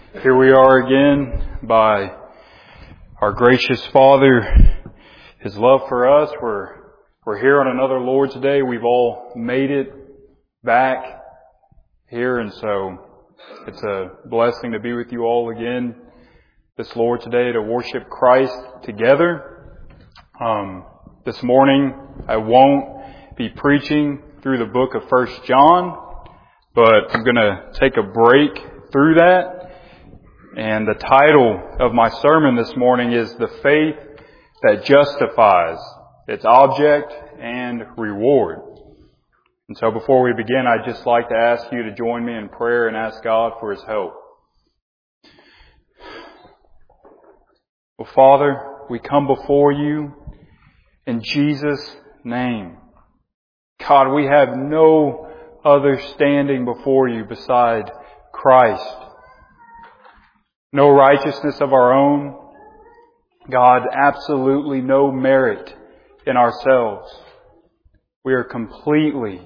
Here we are again by our gracious Father, His love for us. We're here on another Lord's Day. We've all made it back here, and so it's a blessing to be with you all again this Lord's Day to worship Christ together. This morning I won't be preaching through the book of 1 John, but I'm going to take a break through that. And the title of my sermon this morning is The Faith That Justifies, Its Object and Reward. And so before we begin, I'd just like to ask you to join me in prayer and ask God for His help. Well, Father, we come before you in Jesus' name. God, we have no other standing before you beside Christ. No righteousness of our own. God, absolutely no merit in ourselves. We are completely,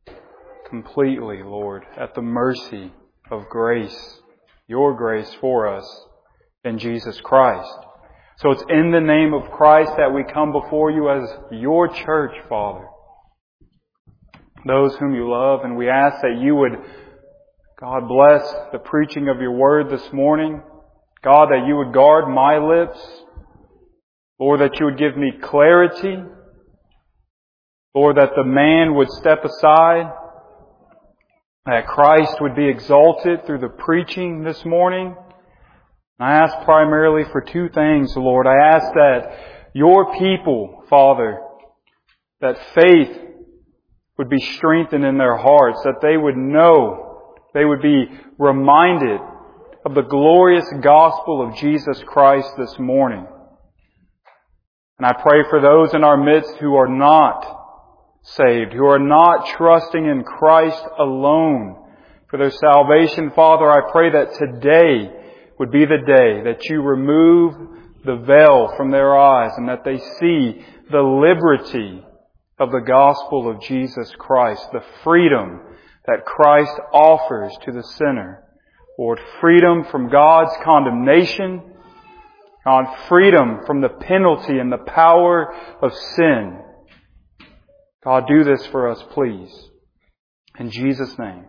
Lord, at the mercy of grace, your grace for us in Jesus Christ. So it's in the name of Christ that we come before you as your church, Father. Those whom you love, and we ask that you would, God, bless the preaching of your word this morning. God, that you would guard my lips. Lord, that you would give me clarity. Lord, that the man would step aside. That Christ would be exalted through the preaching this morning. I ask primarily for two things, Lord. I ask that your people, Father, that faith would be strengthened in their hearts, that they would know, they would be reminded of the glorious gospel of Jesus Christ this morning. And I pray for those in our midst who are not saved, who are not trusting in Christ alone for their salvation. Father, I pray that today would be the day that you remove the veil from their eyes and that they see the liberty of the gospel of Jesus Christ, the freedom that Christ offers to the sinner. Lord, freedom from God's condemnation. God, freedom from the penalty and the power of sin. God, do this for us, please. In Jesus' name.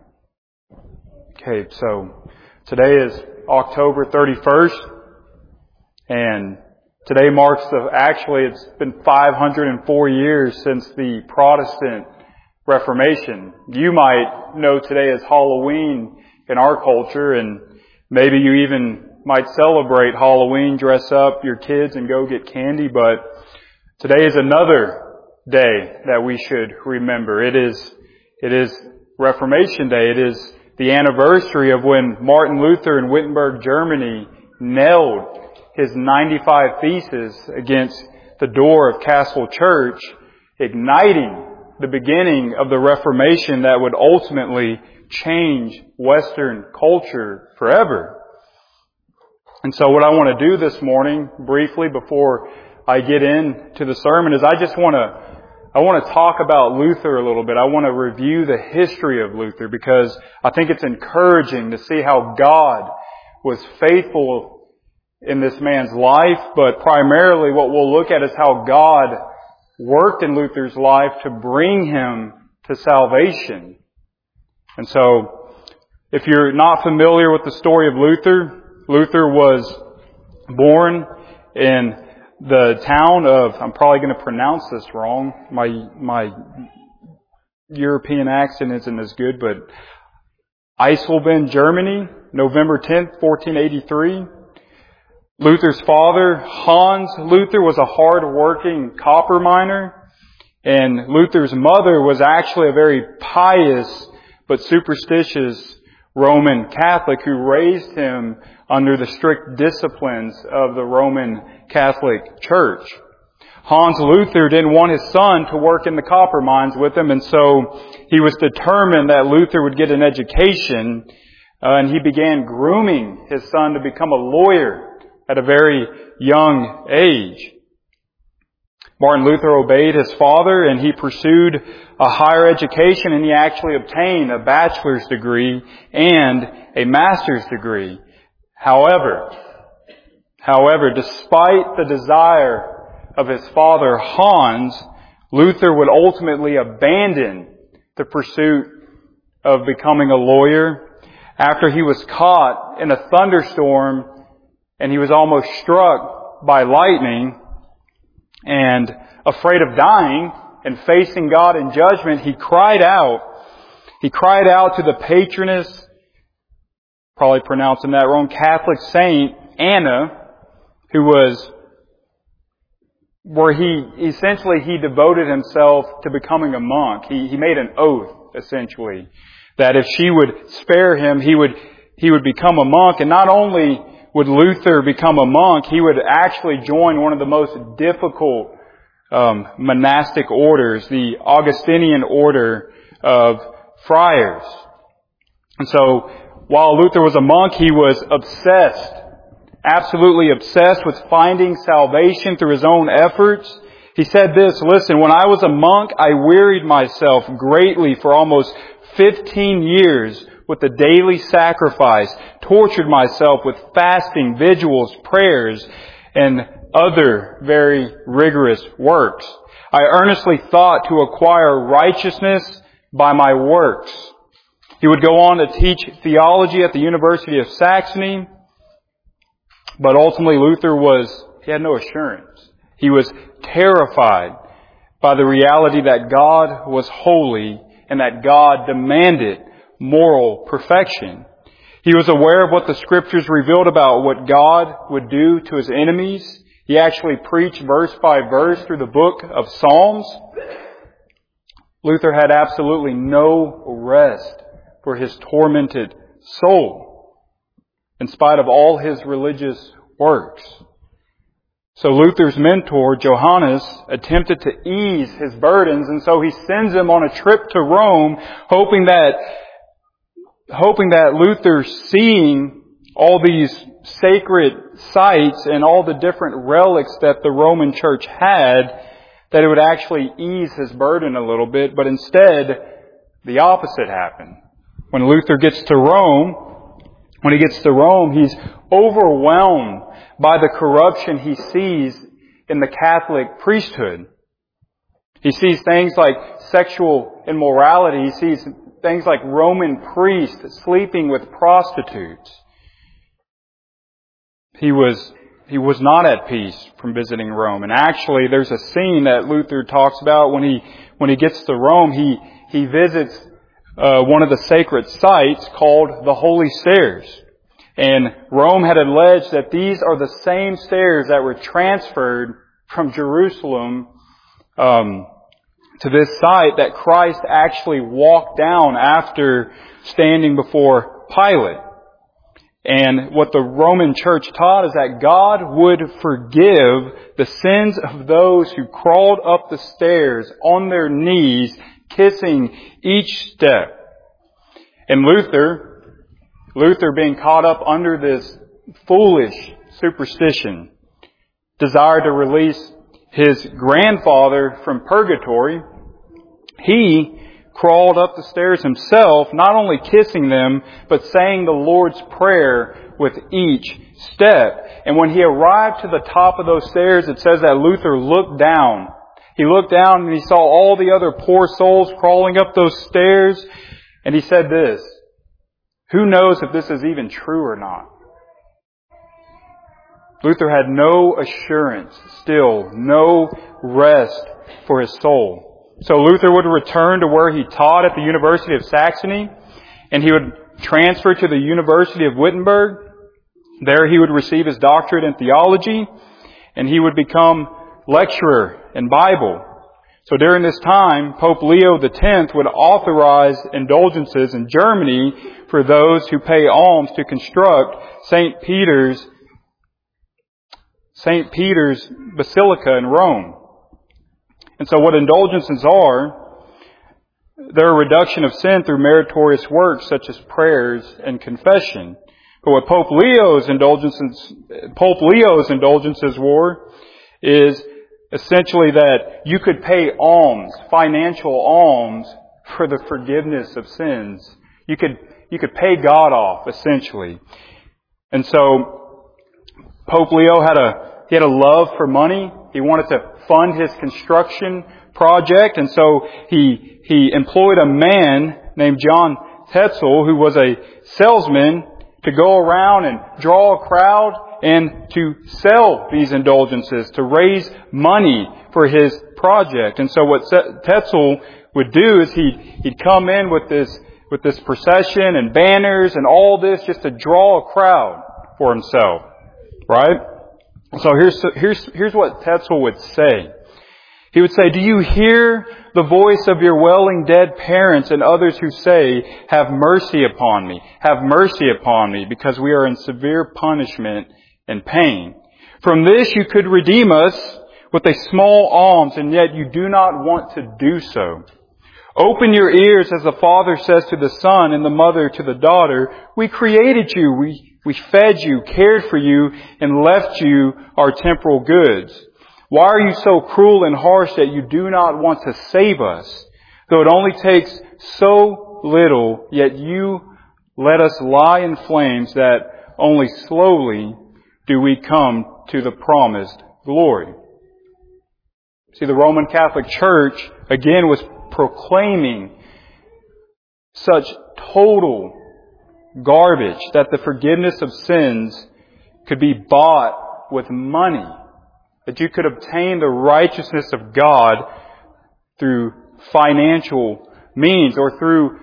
Okay, so today is October 31st. And today marks it's been 504 years since the Protestant Reformation. You might know today as Halloween in our culture, and maybe you even might celebrate Halloween, dress up your kids and go get candy, but today is another day that we should remember. It is Reformation Day. It is the anniversary of when Martin Luther in Wittenberg, Germany nailed his 95 Theses against the door of Castle Church, igniting the beginning of the Reformation that would ultimately change Western culture forever. And so what I want to do this morning, briefly, before I get into the sermon, is I want to talk about Luther a little bit. I want to review the history of Luther because I think it's encouraging to see how God was faithful in this man's life, but primarily what we'll look at is how God worked in Luther's life to bring him to salvation. And so, if you're not familiar with the story of Luther, Luther was born in the town of, I'm probably going to pronounce this wrong, my European accent isn't as good, but Eisleben, Germany, November 10th, 1483. Luther's father, Hans Luther, was a hard-working copper miner, and Luther's mother was actually a very pious but superstitious Roman Catholic who raised him under the strict disciplines of the Roman Catholic Church. Hans Luther didn't want his son to work in the copper mines with him, and so he was determined that Luther would get an education, and he began grooming his son to become a lawyer at a very young age. Martin Luther obeyed his father and he pursued a higher education, and he actually obtained a bachelor's degree and a master's degree. However, despite the desire of his father Hans, Luther would ultimately abandon the pursuit of becoming a lawyer after he was caught in a thunderstorm and he was almost struck by lightning, and afraid of dying and facing God in judgment, he cried out to the patroness, probably pronouncing that wrong, Catholic saint Anna, where he devoted himself to becoming a monk. He made an oath, essentially, that if she would spare him, he would become a monk. And not only would Luther become a monk, he would actually join one of the most difficult monastic orders, the Augustinian order of friars. And so, while Luther was a monk, he was obsessed, absolutely obsessed with finding salvation through his own efforts. He said this, listen, when I was a monk, I wearied myself greatly for almost 15 years with the daily sacrifice, tortured myself with fasting, vigils, prayers, and other very rigorous works. I earnestly thought to acquire righteousness by my works. He would go on to teach theology at the University of Saxony, but ultimately he had no assurance. He was terrified by the reality that God was holy and that God demanded moral perfection. He was aware of what the Scriptures revealed about what God would do to His enemies. He actually preached verse by verse through the book of Psalms. Luther had absolutely no rest for his tormented soul, in spite of all his religious works. So Luther's mentor, Johannes, attempted to ease his burdens, and so he sends him on a trip to Rome, hoping that Luther, seeing all these sacred sites and all the different relics that the Roman Church had, that it would actually ease his burden a little bit. But instead, the opposite happened. When Luther gets to Rome, he's overwhelmed by the corruption he sees in the Catholic priesthood. He sees things like sexual immorality. He sees things like Roman priests sleeping with prostitutes. He was not at peace from visiting Rome. And actually, there's a scene that Luther talks about when he gets to Rome. He visits one of the sacred sites called the Holy Stairs. And Rome had alleged that these are the same stairs that were transferred from Jerusalem to this site that Christ actually walked down after standing before Pilate. And what the Roman Church taught is that God would forgive the sins of those who crawled up the stairs on their knees, kissing each step. And Luther being caught up under this foolish superstition, desired to release his grandfather from purgatory. He crawled up the stairs himself, not only kissing them, but saying the Lord's Prayer with each step. And when he arrived to the top of those stairs, it says that Luther looked down. He looked down and he saw all the other poor souls crawling up those stairs. And he said this, "Who knows if this is even true or not?" Luther had no assurance, still no rest for his soul. So Luther would return to where he taught at the University of Saxony, and he would transfer to the University of Wittenberg. There he would receive his doctorate in theology, and he would become lecturer in Bible. So during this time, Pope Leo X would authorize indulgences in Germany for those who pay alms to construct St. Peter's Basilica in Rome. And so what indulgences are, they're a reduction of sin through meritorious works such as prayers and confession. But what Pope Leo's indulgences were is essentially that you could pay alms, financial alms, for the forgiveness of sins. You could pay God off, essentially. And so Pope Leo had a love for money. He wanted to fund his construction project, and so he employed a man named John Tetzel, who was a salesman, to go around and draw a crowd and to sell these indulgences, to raise money for his project. And so what Tetzel would do is he'd come in with this procession and banners and all this just to draw a crowd for himself, right? So here's what Tetzel would say. He would say, "Do you hear the voice of your wailing dead parents and others who say, 'Have mercy upon me, have mercy upon me, because we are in severe punishment and pain'? From this you could redeem us with a small alms, and yet you do not want to do so. Open your ears as the father says to the son and the mother to the daughter, 'We created you, we fed you, cared for you, and left you our temporal goods. Why are you so cruel and harsh that you do not want to save us? Though it only takes so little, yet you let us lie in flames that only slowly do we come to the promised glory.'" See, the Roman Catholic Church, again, was proclaiming such total garbage that the forgiveness of sins could be bought with money. That you could obtain the righteousness of God through financial means or through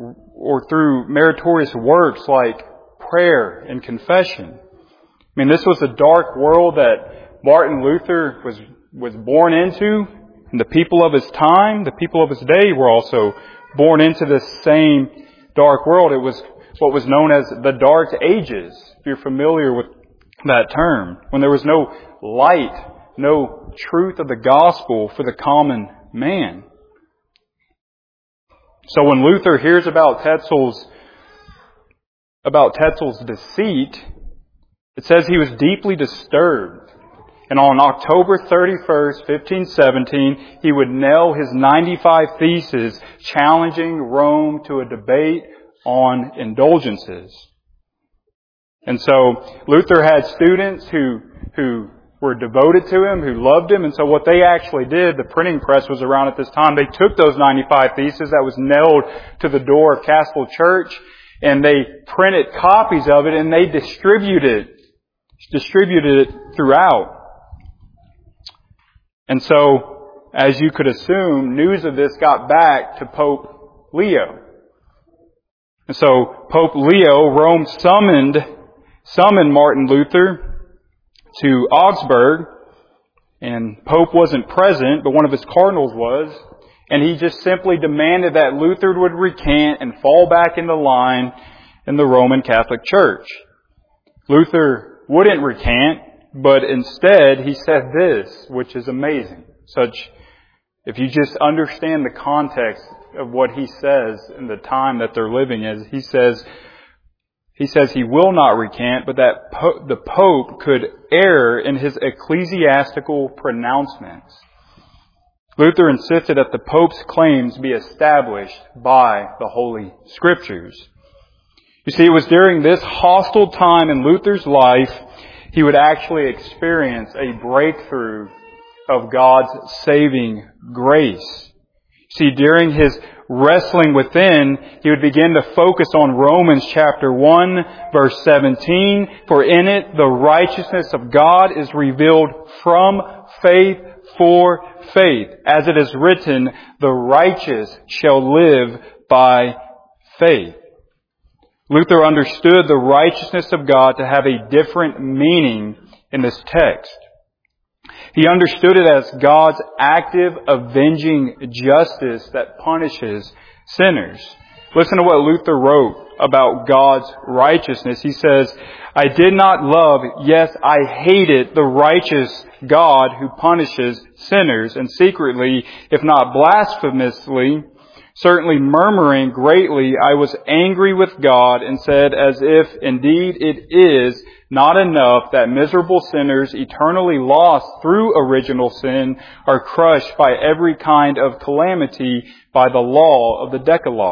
meritorious works like prayer and confession. I mean, this was the dark world that Martin Luther was born into, and the people of his time, the people of his day, were also born into this same dark world. It was what was known as the Dark Ages, if you're familiar with that term, when there was no light, no truth of the gospel for the common man. So when Luther hears about Tetzel's deceit, it says he was deeply disturbed. And on October 31st, 1517, he would nail his 95 Theses challenging Rome to a debate on indulgences. And so Luther had students who were devoted to him, who loved him. And so what they actually did, the printing press was around at this time, they took those 95 Theses that was nailed to the door of Castle Church, and they printed copies of it, and they distributed it throughout. And so, as you could assume, news of this got back to Pope Leo. And so Pope Leo, Rome summoned Martin Luther to Augsburg, and Pope wasn't present, but one of his cardinals was, and he just simply demanded that Luther would recant and fall back into line in the Roman Catholic Church. Luther wouldn't recant, but instead he said this, which is amazing. If you just understand the context of what he says in the time that they're living in, he says he will not recant, but that the Pope could err in his ecclesiastical pronouncements. Luther insisted that the Pope's claims be established by the Holy Scriptures. You see, it was during this hostile time in Luther's life he would actually experience a breakthrough of God's saving grace. See, during his wrestling within, he would begin to focus on Romans chapter 1, verse 17. For in it, the righteousness of God is revealed from faith for faith. As it is written, the righteous shall live by faith. Luther understood the righteousness of God to have a different meaning in this text. He understood it as God's active, avenging justice that punishes sinners. Listen to what Luther wrote about God's righteousness. He says, "I did not love, yes, I hated the righteous God who punishes sinners, and secretly, if not blasphemously, certainly murmuring greatly, I was angry with God and said, as if indeed it is not enough that miserable sinners eternally lost through original sin are crushed by every kind of calamity by the law of the Decalogue.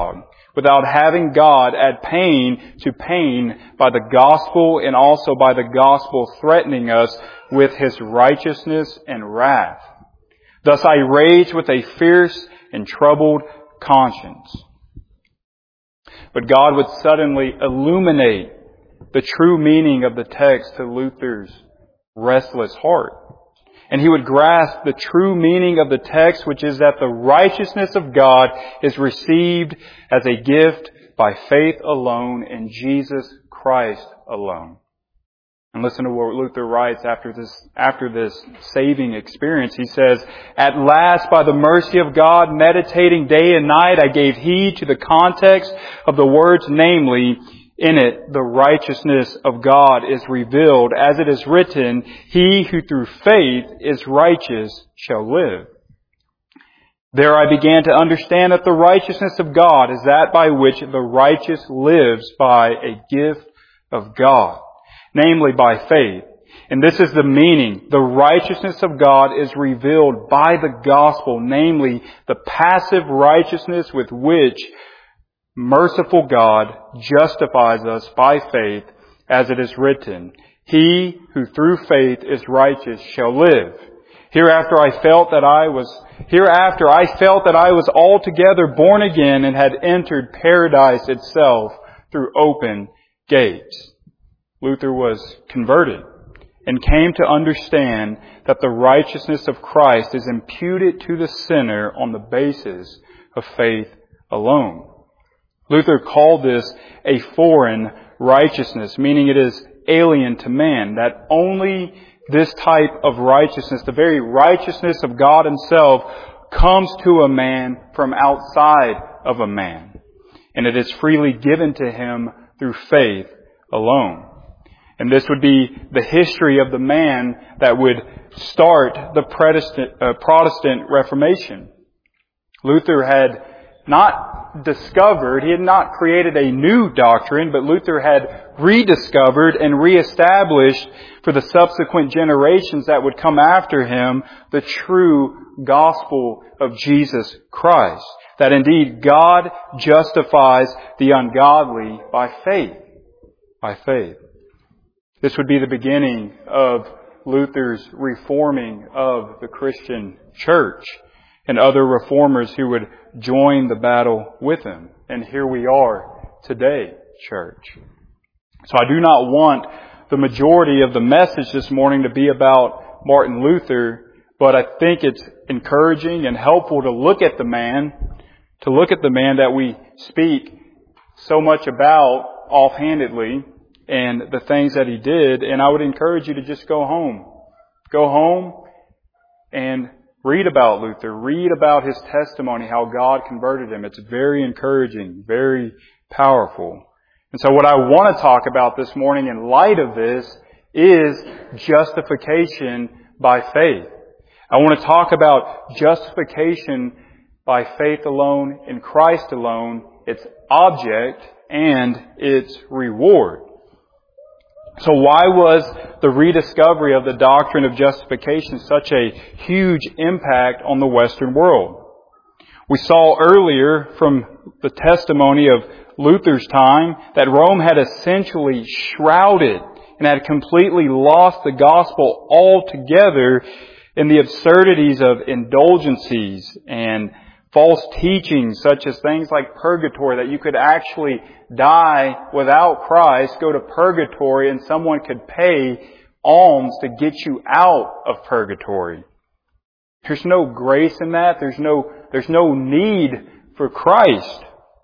without having God add pain to pain by the gospel and also by the gospel threatening us with His righteousness and wrath. Thus I rage with a fierce and troubled conscience. But God would suddenly illuminate the true meaning of the text to Luther's restless heart. And he would grasp the true meaning of the text, which is that the righteousness of God is received as a gift by faith alone in Jesus Christ alone. And listen to what Luther writes after this saving experience. He says, "At last, by the mercy of God, meditating day and night, I gave heed to the context of the words, namely, in it, the righteousness of God is revealed, as it is written, He who through faith is righteous shall live. There I began to understand that the righteousness of God is that by which the righteous lives by a gift of God, namely by faith. And this is the meaning. The righteousness of God is revealed by the gospel, namely the passive righteousness with which merciful God justifies us by faith, as it is written, He who through faith is righteous shall live. Hereafter I felt that I was altogether born again and had entered paradise itself through open gates." Luther was converted and came to understand that the righteousness of Christ is imputed to the sinner on the basis of faith alone. Luther called this a foreign righteousness, meaning it is alien to man, that only this type of righteousness, the very righteousness of God Himself, comes to a man from outside of a man. And it is freely given to him through faith alone. And this would be the history of the man that would start the Protestant Reformation. Luther had not discovered, he had not created a new doctrine, but Luther had rediscovered and reestablished for the subsequent generations that would come after him the true gospel of Jesus Christ. That indeed God justifies the ungodly by faith. By faith. This would be the beginning of Luther's reforming of the Christian church and other reformers who would join the battle with him. And here we are today, church. So I do not want the majority of the message this morning to be about Martin Luther, but I think it's encouraging and helpful to look at the man that we speak so much about offhandedly and the things that he did. And I would encourage you to just go home. Go home and read about Luther. Read about his testimony, how God converted him. It's very encouraging, very powerful. And so what I want to talk about this morning in light of this is justification by faith. I want to talk about justification by faith alone, in Christ alone, its object and its reward. So why was the rediscovery of the doctrine of justification such a huge impact on the Western world? We saw earlier from the testimony of Luther's time that Rome had essentially shrouded and had completely lost the gospel altogether in the absurdities of indulgencies and false teachings such as things like purgatory, that you could actually die without Christ, go to purgatory, and someone could pay alms to get you out of purgatory. There's no grace in that. There's no need for Christ.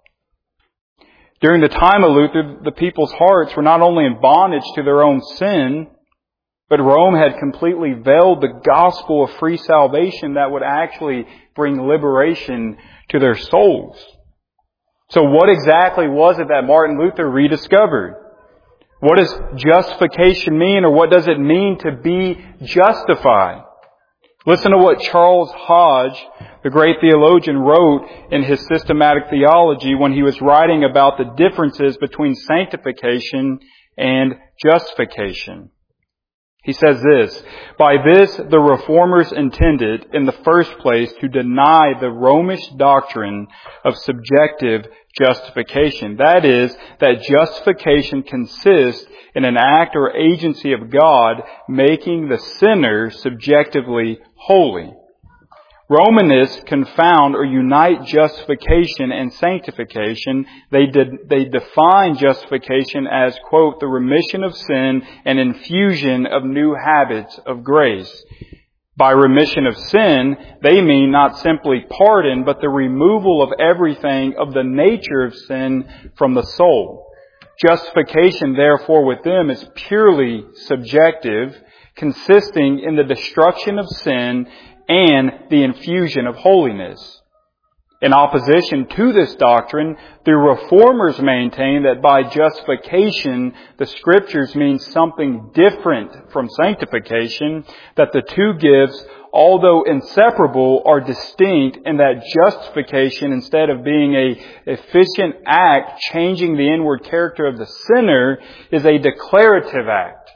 During the time of Luther, the people's hearts were not only in bondage to their own sin, but Rome had completely veiled the gospel of free salvation that would actually bring liberation to their souls. So what exactly was it that Martin Luther rediscovered? What does justification mean, or what does it mean to be justified? Listen to what Charles Hodge, the great theologian, wrote in his Systematic Theology when he was writing about the differences between sanctification and justification. He says this, "By this the Reformers intended, in the first place, to deny the Romish doctrine of subjective justification. That is, that justification consists in an act or agency of God making the sinner subjectively holy. Romanists confound or unite justification and sanctification. They define justification as, quote, the remission of sin and infusion of new habits of grace. By remission of sin, they mean not simply pardon, but the removal of everything of the nature of sin from the soul. Justification, therefore, with them is purely subjective, consisting in the destruction of sin and the infusion of holiness. In opposition to this doctrine, the Reformers maintain that by justification, the Scriptures mean something different from sanctification, that the two gifts, although inseparable, are distinct, and that justification, instead of being an efficient act changing the inward character of the sinner, is a declarative act,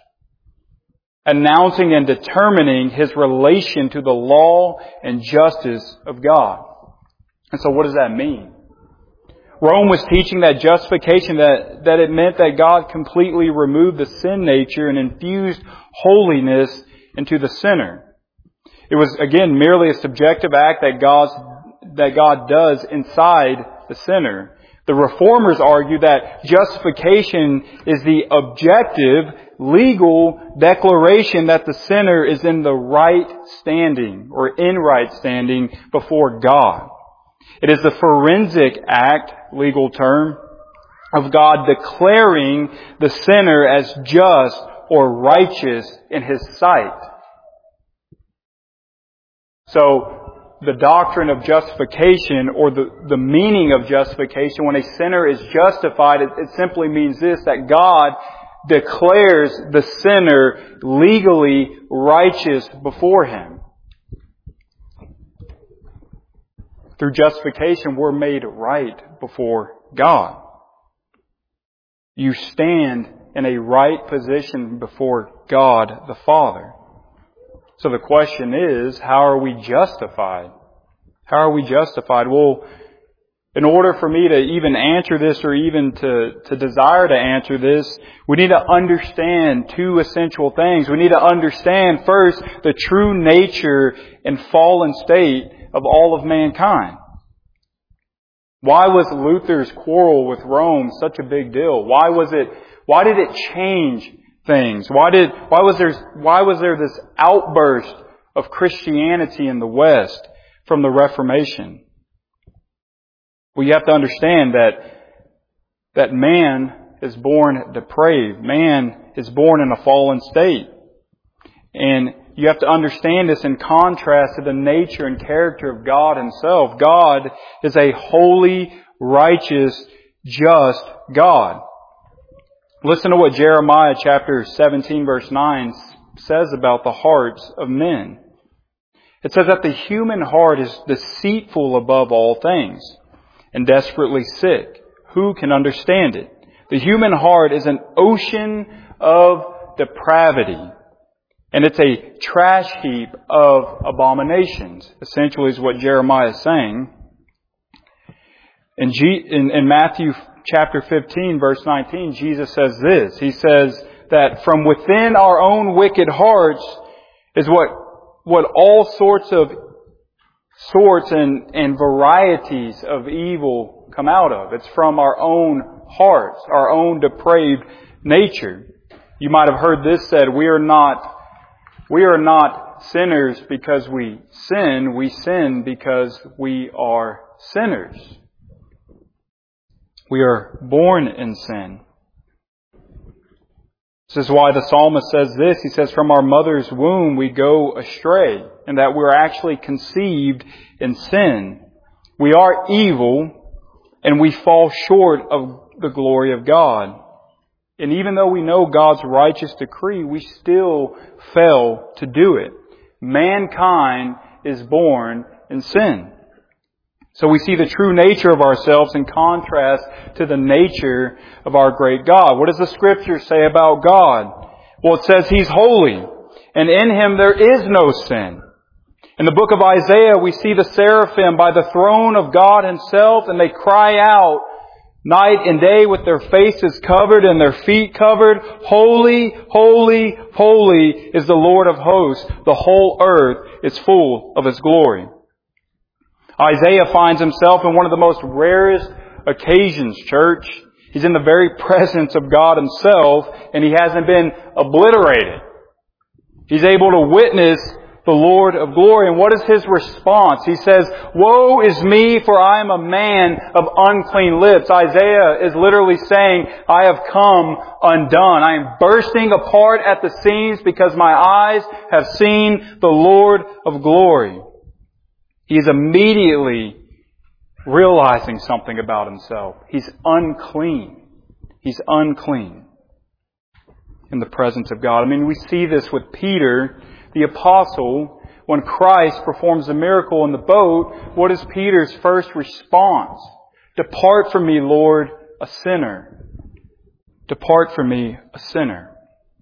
announcing and determining his relation to the law and justice of God. And so what does that mean? Rome was teaching that justification, that it meant that God completely removed the sin nature and infused holiness into the sinner. It was, again, merely a subjective act that God does inside the sinner. The Reformers argue that justification is the objective, legal declaration that the sinner is in the right standing or in right standing before God. It is the forensic act, legal term, of God declaring the sinner as just or righteous in His sight. So, the doctrine of justification, or the meaning of justification, when a sinner is justified, it simply means this, that God declares the sinner legally righteous before Him. Through justification, we're made right before God. You stand in a right position before God the Father. So the question is, how are we justified? How are we justified? Well, in order for me to even answer this, or even to desire to answer this, we need to understand two essential things. We need to understand first the true nature and fallen state of all of mankind. Why was Luther's quarrel with Rome such a big deal? Why did it change things? Why was there this outburst of Christianity in the West from the Reformation? Well, you have to understand that man is born depraved. Man is born in a fallen state. And you have to understand this in contrast to the nature and character of God Himself. God is a holy, righteous, just God. Listen to what Jeremiah chapter 17 verse 9 says about the hearts of men. It says that the human heart is deceitful above all things and desperately sick. Who can understand it? The human heart is an ocean of depravity. And it's a trash heap of abominations, essentially is what Jeremiah is saying. In Matthew chapter 15, verse 19, Jesus says this. He says that from within our own wicked hearts is what all sorts and varieties of evil come out of. It's from our own hearts, our own depraved nature. You might have heard this said, we are not sinners because we sin because we are sinners. We are born in sin. This is why the psalmist says this. He says, from our mother's womb we go astray, and that we're actually conceived in sin. We are evil, and we fall short of the glory of God. And even though we know God's righteous decree, we still fail to do it. Mankind is born in sin. So we see the true nature of ourselves in contrast to the nature of our great God. What does the Scripture say about God? Well, it says He's holy. and in Him there is no sin. In the book of Isaiah, we see the seraphim by the throne of God Himself, and they cry out night and day with their faces covered and their feet covered, "Holy, holy, holy is the Lord of hosts. The whole earth is full of His glory." Isaiah finds himself in one of the most rarest occasions, church. He's in the very presence of God Himself, and he hasn't been obliterated. He's able to witness the Lord of glory. And what is his response? He says, "Woe is me, for I am a man of unclean lips." Isaiah is literally saying, I have come undone. I am bursting apart at the seams because my eyes have seen the Lord of glory. He is immediately realizing something about himself. He's unclean. He's unclean in the presence of God. I mean, we see this with Peter, the apostle. When Christ performs a miracle in the boat, what is Peter's first response? "Depart from me, Lord, a sinner." Depart from me, a sinner.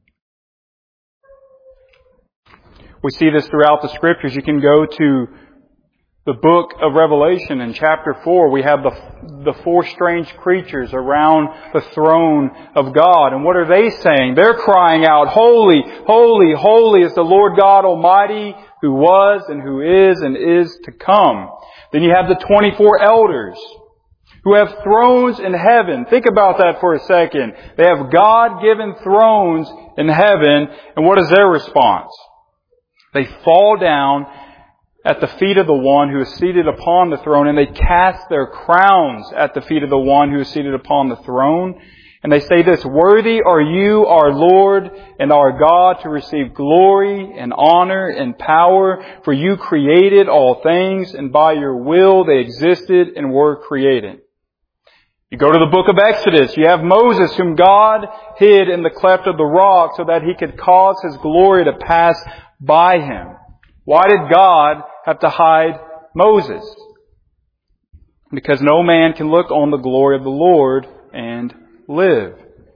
We see this throughout the Scriptures. You can go to the book of Revelation in chapter 4. We have the four strange creatures around the throne of God. And what are they saying? They're crying out, "Holy, holy, holy is the Lord God Almighty, who was and who is to come." Then you have the 24 elders who have thrones in heaven. Think about that for a second. They have God-given thrones in heaven. And what is their response? They fall down at the feet of the one who is seated upon the throne, and they cast their crowns at the feet of the one who is seated upon the throne. And they say this, "Worthy are you, our Lord and our God, to receive glory and honor and power, for you created all things, and by your will they existed and were created." You go to the book of Exodus, you have Moses, whom God hid in the cleft of the rock so that He could cause His glory to pass by him. Why did God have to hide Moses? Because no man can look on the glory of the Lord and live.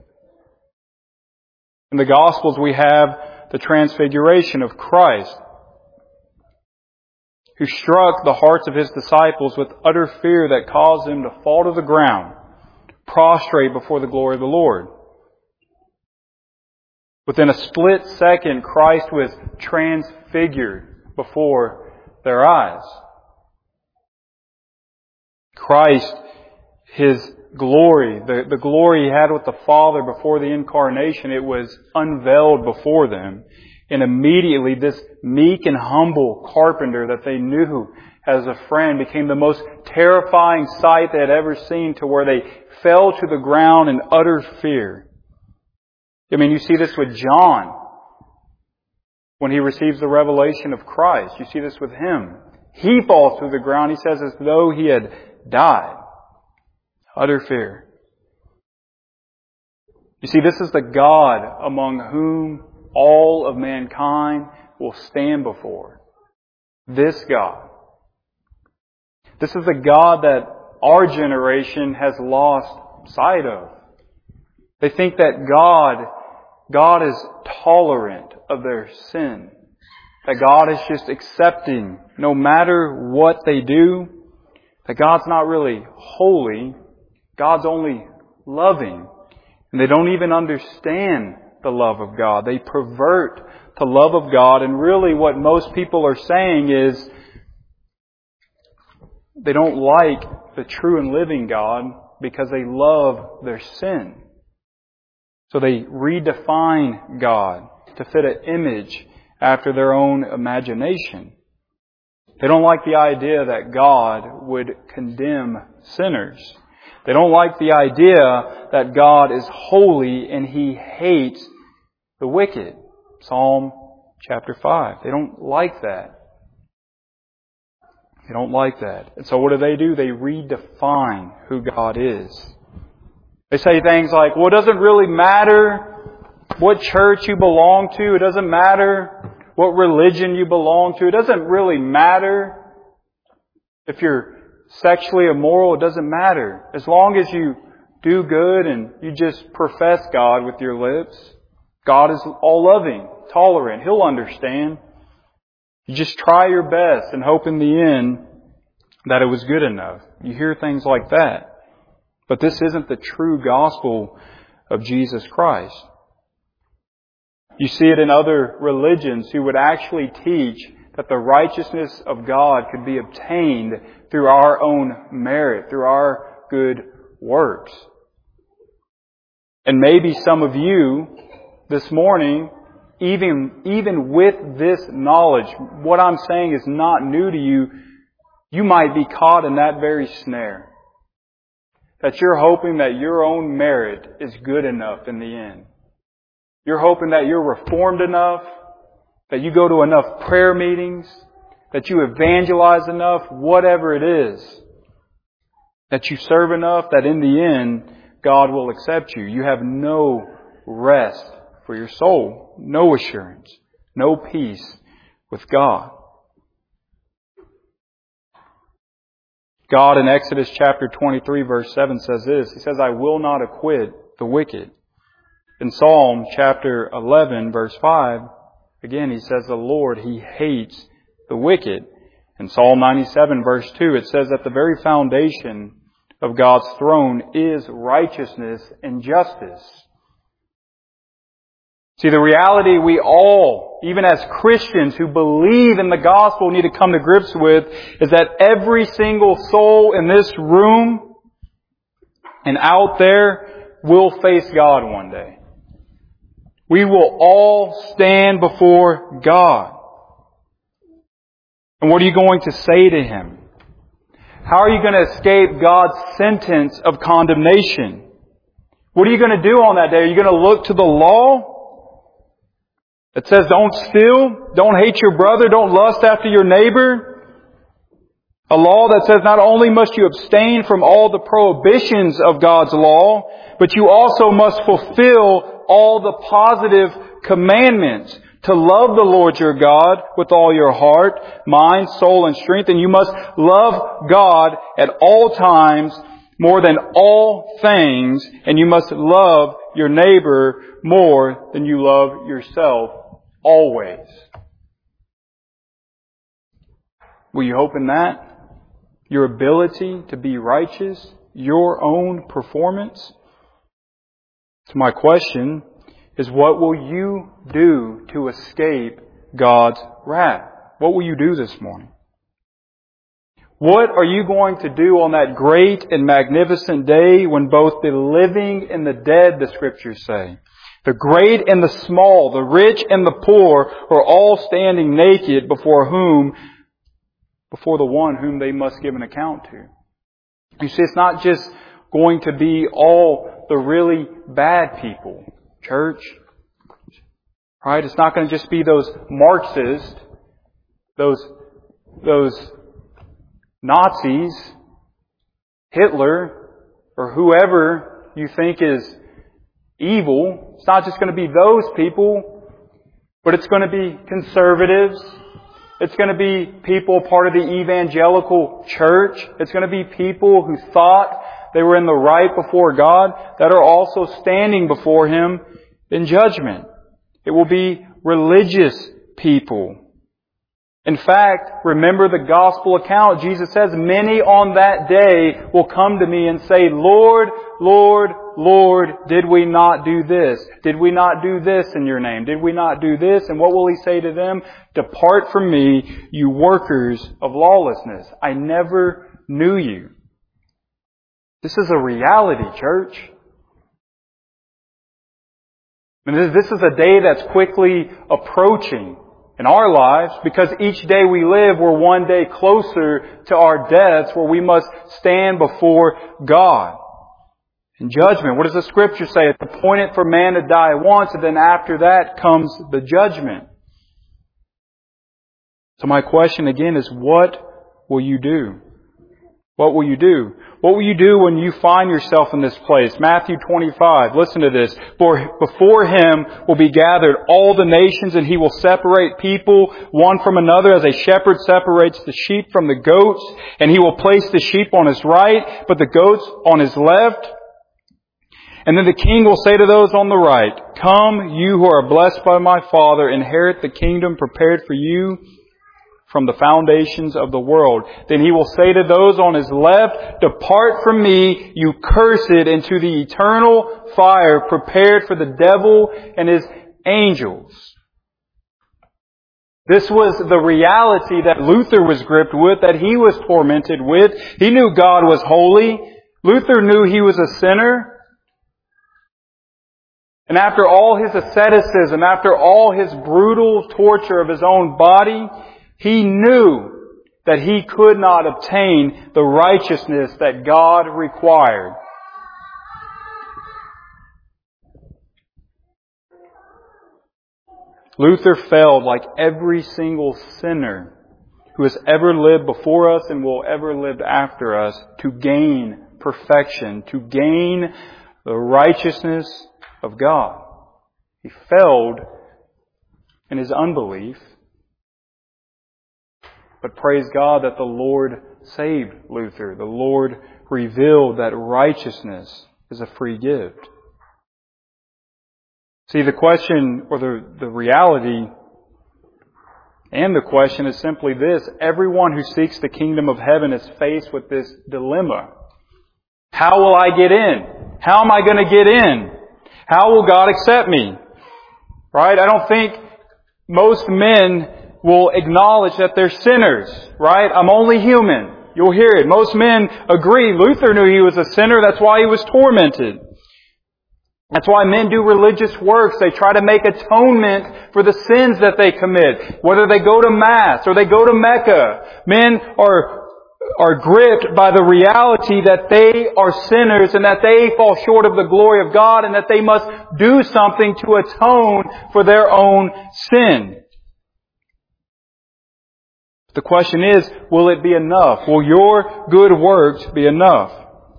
In the Gospels we have the transfiguration of Christ, who struck the hearts of His disciples with utter fear that caused them to fall to the ground, prostrate before the glory of the Lord. Within a split second, Christ was transfigured before their eyes. Christ, His glory, the glory He had with the Father before the incarnation, it was unveiled before them. And immediately this meek and humble carpenter that they knew as a friend became the most terrifying sight they had ever seen, to where they fell to the ground in utter fear. I mean, you see this with John when he receives the revelation of Christ. You see this with him. He falls to the ground, he says, as though he had died. Utter fear. You see, this is the God among whom all of mankind will stand before. This God. This is the God that our generation has lost sight of. They think that God is tolerant of their sin. That God is just accepting no matter what they do. That God's not really holy. God's only loving. And they don't even understand the love of God. They pervert the love of God. And really what most people are saying is they don't like the true and living God because they love their sin. So they redefine God to fit an image after their own imagination. They don't like the idea that God would condemn sinners. They don't like the idea that God is holy and He hates the wicked. Psalm chapter 5. They don't like that. They don't like that. And so what do? They redefine who God is. They say things like, well, it doesn't really matter what church you belong to. It doesn't matter what religion you belong to. It doesn't really matter if you're sexually immoral. It doesn't matter. As long as you do good and you just profess God with your lips, God is all-loving. tolerant. He'll understand. You just try your best and hope in the end that it was good enough. You hear things like that. But this isn't the true gospel of Jesus Christ. You see it in other religions who would actually teach that the righteousness of God could be obtained through our own merit, through our good works. And maybe some of you this morning, even with this knowledge, what I'm saying is not new to you, you might be caught in that very snare. That you're hoping that your own merit is good enough in the end. You're hoping that you're reformed enough, that you go to enough prayer meetings, that you evangelize enough, whatever it is, that you serve enough, that in the end, God will accept you. You have no rest for your soul, no assurance, no peace with God. God in Exodus chapter 23 verse 7 says this. He says, I will not acquit the wicked. In Psalm chapter 11 verse 5, again He says the Lord, He hates the wicked. In Psalm 97 verse 2, it says that the very foundation of God's throne is righteousness and justice. See, the reality we all, even as Christians who believe in the gospel, need to come to grips with is that every single soul in this room and out there will face God one day. We will all stand before God. And what are you going to say to Him? How are you going to escape God's sentence of condemnation? What are you going to do on that day? Are you going to look to the law? It says don't steal, don't hate your brother, don't lust after your neighbor. A law that says not only must you abstain from all the prohibitions of God's law, but you also must fulfill all the positive commandments to love the Lord your God with all your heart, mind, soul, and strength. And you must love God at all times more than all things. And you must love your neighbor more than you love yourself always. Will you hope in that? Your ability to be righteous? Your own performance? So my question is, what will you do to escape God's wrath? What will you do this morning? What are you going to do on that great and magnificent day when both the living and the dead, the Scriptures say, the great and the small, the rich and the poor, are all standing naked before whom? Before the one whom they must give an account to. You see, it's not just going to be all the really bad people, church. Right? It's not going to just be those Marxists, those Nazis, Hitler, or whoever you think is evil. It's not just going to be those people, but it's going to be conservatives. It's going to be people part of the evangelical church. It's going to be people who thought they were in the right before God that are also standing before Him in judgment. It will be religious people. In fact, remember the gospel account. Jesus says, many on that day will come to me and say, Lord, Lord, Lord, did we not do this? Did we not do this in your name? Did we not do this? And what will He say to them? Depart from me, you workers of lawlessness. I never knew you. This is a reality, church. And this is a day that's quickly approaching in our lives, because each day we live, we're one day closer to our deaths, where we must stand before God in judgment. What does the Scripture say? It's appointed for man to die once, and then after that comes the judgment. So my question again is, what will you do? What will you do? What will you do when you find yourself in this place? Matthew 25, listen to this. For before Him will be gathered all the nations, and He will separate people one from another as a shepherd separates the sheep from the goats. And He will place the sheep on His right, but the goats on His left. And then the king will say to those on the right, "Come, you who are blessed by my Father, inherit the kingdom prepared for you from the foundations of the world." Then he will say to those on his left, "Depart from me, you cursed, into the eternal fire prepared for the devil and his angels." This was the reality that Luther was gripped with, that he was tormented with. He knew God was holy. Luther knew he was a sinner. And after all his asceticism, after all his brutal torture of his own body, he knew that he could not obtain the righteousness that God required. Luther failed like every single sinner who has ever lived before us and will ever live after us to gain perfection, to gain the righteousness of God. He failed in his unbelief. But praise God that the Lord saved Luther. The Lord revealed that righteousness is a free gift. See, the question, or the reality, and the question is simply this: everyone who seeks the kingdom of heaven is faced with this dilemma. How will I get in? How am I going to get in? How will God accept me? Right? I don't think most men will acknowledge that they're sinners. Right? I'm only human. You'll hear it. Most men agree. Luther knew he was a sinner. That's why he was tormented. That's why men do religious works. They try to make atonement for the sins that they commit. Whether they go to Mass or they go to Mecca. Men are gripped by the reality that they are sinners and that they fall short of the glory of God and that they must do something to atone for their own sin. The question is, will it be enough? Will your good works be enough?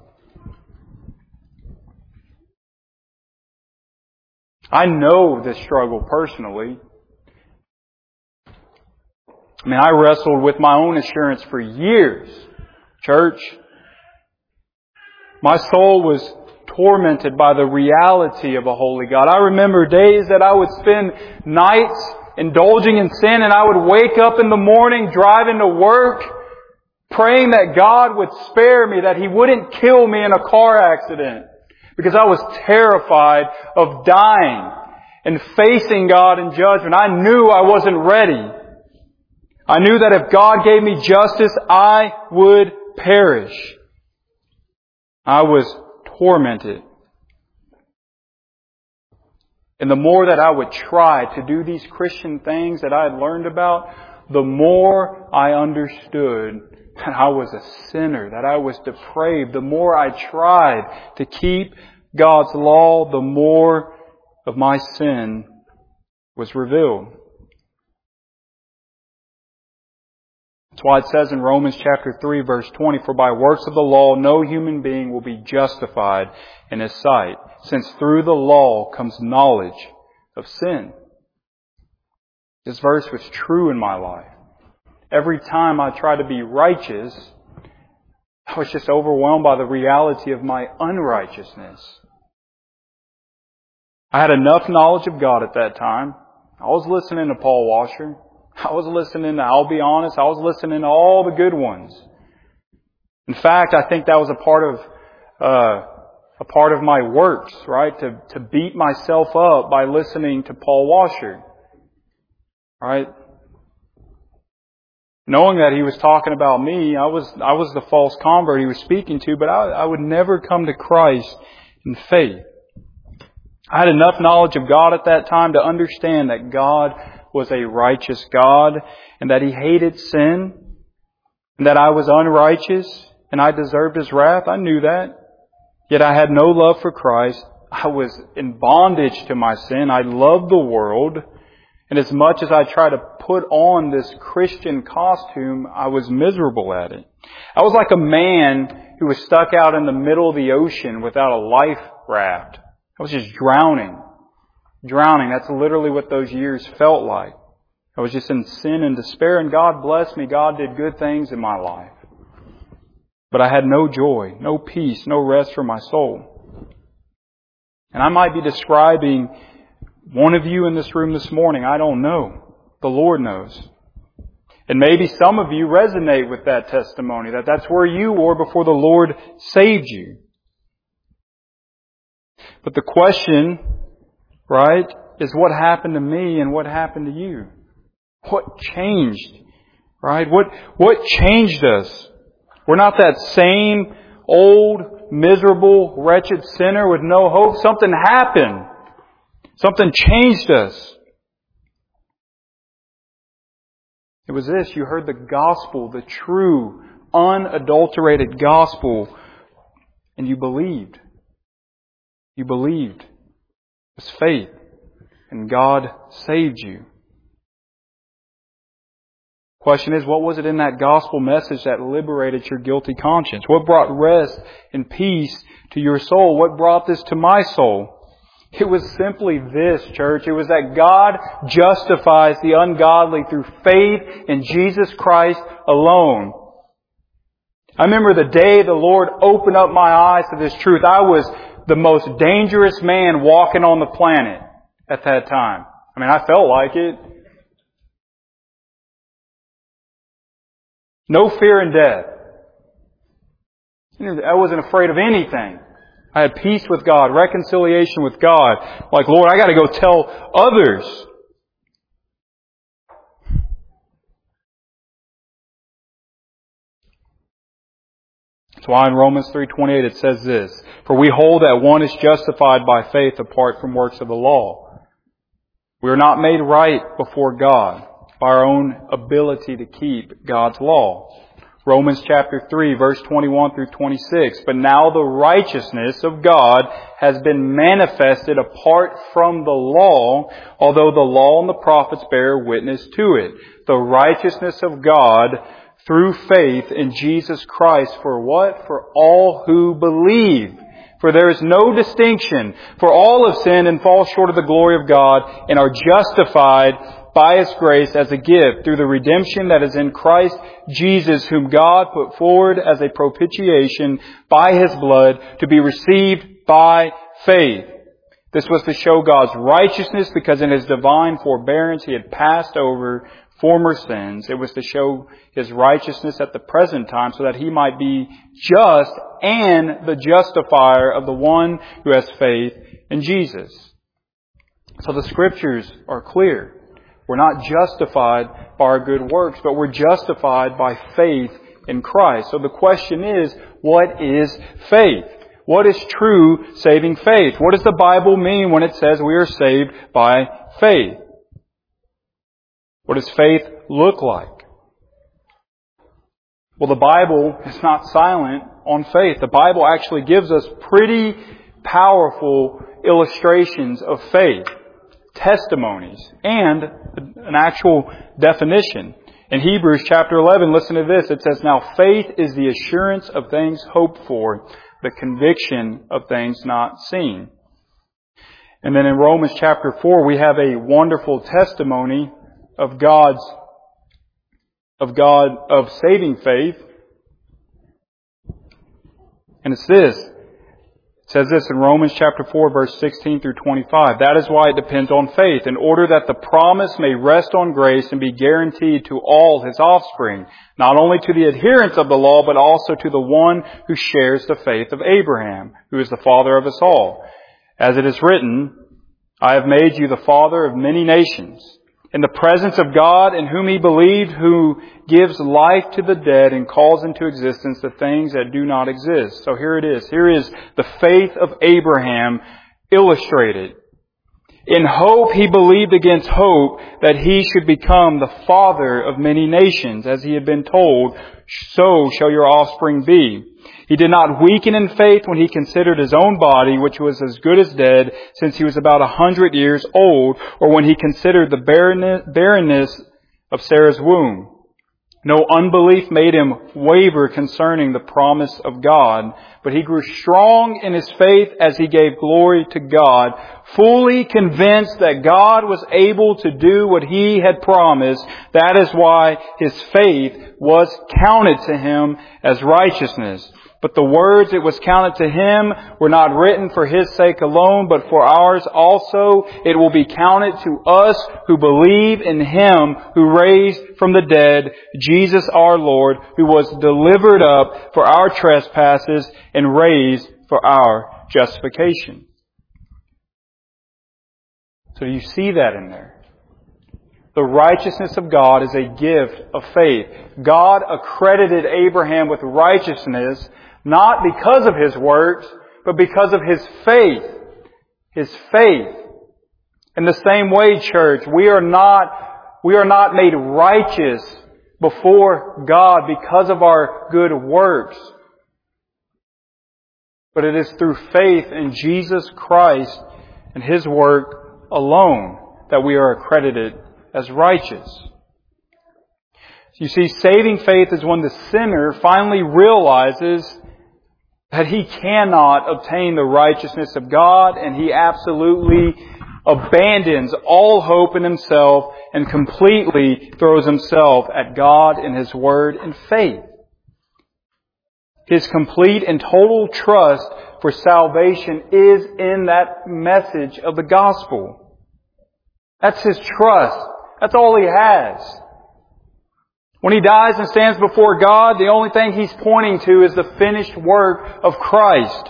I know this struggle personally. I mean, I wrestled with my own assurance for years. Church, my soul was tormented by the reality of a holy God. I remember days that I would spend nights indulging in sin, and I would wake up in the morning driving to work, praying that God would spare me, that He wouldn't kill me in a car accident, because I was terrified of dying and facing God in judgment. I knew I wasn't ready. I knew that if God gave me justice, I would perish. I was tormented. And the more that I would try to do these Christian things that I had learned about, the more I understood that I was a sinner, that I was depraved. The more I tried to keep God's law, the more of my sin was revealed. That's why it says in Romans chapter 3, verse 20, "For by works of the law no human being will be justified in His sight, since through the law comes knowledge of sin." This verse was true in my life. Every time I tried to be righteous, I was just overwhelmed by the reality of my unrighteousness. I had enough knowledge of God at that time. I was listening to Paul Washer. I was listening to, I'll be honest, I was listening to all the good ones. In fact, I think that was a part of my works, right? To beat myself up by listening to Paul Washer. Right? Knowing that he was talking about me, I was the false convert he was speaking to, but I would never come to Christ in faith. I had enough knowledge of God at that time to understand that God was a righteous God and that He hated sin and that I was unrighteous and I deserved His wrath. I knew that. Yet I had no love for Christ. I was in bondage to my sin. I loved the world. And as much as I tried to put on this Christian costume, I was miserable at it. I was like a man who was stuck out in the middle of the ocean without a life raft. I was just drowning. Drowning. That's literally what those years felt like. I was just in sin and despair, and God blessed me. God did good things in my life. But I had no joy, no peace, no rest for my soul. And I might be describing one of you in this room this morning. I don't know. The Lord knows. And maybe some of you resonate with that testimony, that that's where you were before the Lord saved you. But the question, right, is what happened to me and what happened to you? What changed? Right? What changed us? We're not that same old, miserable, wretched sinner with no hope. Something happened. Something changed us. It was this. You heard the gospel, the true, unadulterated gospel, and you believed. You believed. It was faith. And God saved you. Question is, what was it in that gospel message that liberated your guilty conscience? What brought rest and peace to your soul? What brought this to my soul? It was simply this, church. It was that God justifies the ungodly through faith in Jesus Christ alone. I remember the day the Lord opened up my eyes to this truth. I was the most dangerous man walking on the planet at that time. I mean, I felt like it. No fear in death. I wasn't afraid of anything. I had peace with God, reconciliation with God. Like, Lord, I got to go tell others. That's why in Romans 3:28 it says this, "For we hold that one is justified by faith apart from works of the law." We are not made right before God by our own ability to keep God's law. Romans chapter 3, verse 21 through 26. "But now the righteousness of God has been manifested apart from the law, although the law and the prophets bear witness to it. The righteousness of God through faith in Jesus Christ for what? For all who believe. For there is no distinction. For all have sinned and fall short of the glory of God and are justified by His grace as a gift through the redemption that is in Christ Jesus, whom God put forward as a propitiation by His blood to be received by faith. This was to show God's righteousness because in His divine forbearance He had passed over former sins. It was to show His righteousness at the present time so that He might be just and the justifier of the one who has faith in Jesus." So the Scriptures are clear. We're not justified by our good works, but we're justified by faith in Christ. So the question is, what is faith? What is true saving faith? What does the Bible mean when it says we are saved by faith? What does faith look like? Well, the Bible is not silent on faith. The Bible actually gives us pretty powerful illustrations of faith, testimonies, and an actual definition. In Hebrews chapter 11, listen to this. It says, "Now faith is the assurance of things hoped for, the conviction of things not seen." And then in Romans chapter 4, we have a wonderful testimony of saving faith. And it's this. It says this in Romans chapter 4, verse 16 through 25. "That is why it depends on faith, in order that the promise may rest on grace and be guaranteed to all His offspring, not only to the adherents of the law, but also to the one who shares the faith of Abraham, who is the father of us all. As it is written, 'I have made you the father of many nations,' in the presence of God in whom he believed, who gives life to the dead and calls into existence the things that do not exist." So here it is. Here is the faith of Abraham illustrated. In hope he believed against hope that he should become the father of many nations, as he had been told, "So shall your offspring be." He did not weaken in faith when he considered his own body, which was as good as dead, since he was about 100 years old, or when he considered the barrenness of Sarah's womb. No unbelief made him waver concerning the promise of God, but he grew strong in his faith as he gave glory to God, fully convinced that God was able to do what He had promised. That is why his faith was counted to him as righteousness. But the words it was counted to him were not written for his sake alone, but for ours also. It will be counted to us who believe in him who raised from the dead Jesus our Lord, who was delivered up for our trespasses and raised for our justification. So you see that in there. The righteousness of God is a gift of faith. God accredited Abraham with righteousness not because of his works, but because of his faith. His faith. In the same way, church, we are not made righteous before God because of our good works. But it is through faith in Jesus Christ and his work alone that we are accredited as righteous. You see, saving faith is when the sinner finally realizes that he cannot obtain the righteousness of God, and he absolutely abandons all hope in himself and completely throws himself at God and his word in faith. His complete and total trust for salvation is in that message of the gospel. That's his trust. That's all he has. When he dies and stands before God, the only thing he's pointing to is the finished work of Christ.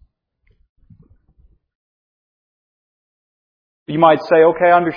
You might say, okay, I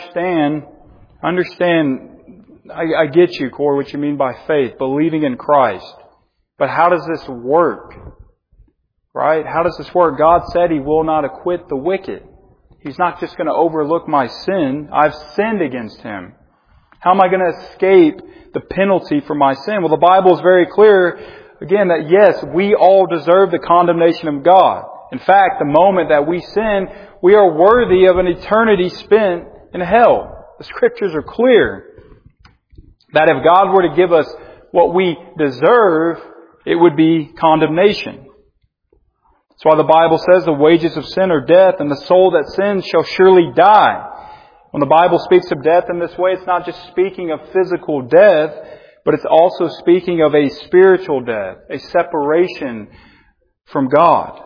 get you, Corey, what you mean by faith, believing in Christ. But how does this work? Right? How does this work? God said He will not acquit the wicked. He's not just going to overlook my sin. I've sinned against Him. How am I going to escape the penalty for my sin? Well, the Bible is very clear, again, that yes, we all deserve the condemnation of God. In fact, the moment that we sin, we are worthy of an eternity spent in hell. The Scriptures are clear that if God were to give us what we deserve, it would be condemnation. That's why the Bible says the wages of sin are death, and the soul that sins shall surely die. When the Bible speaks of death in this way, it's not just speaking of physical death, but it's also speaking of a spiritual death, a separation from God.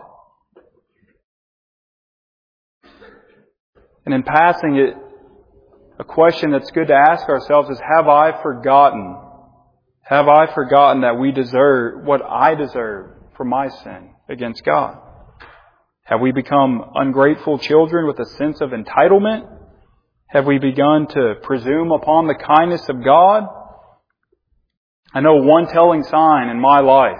And in passing it, a question that's good to ask ourselves is, have I forgotten that we deserve what I deserve for my sin against God? Have we become ungrateful children with a sense of entitlement? Have we begun to presume upon the kindness of God? I know one telling sign in my life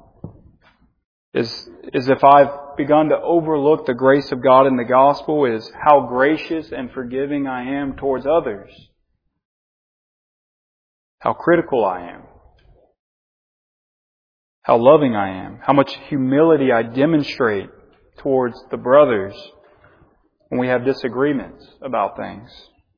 is if I've begun to overlook the grace of God in the gospel, is how gracious and forgiving I am towards others. How critical I am. How loving I am. How much humility I demonstrate towards the brothers when we have disagreements about things.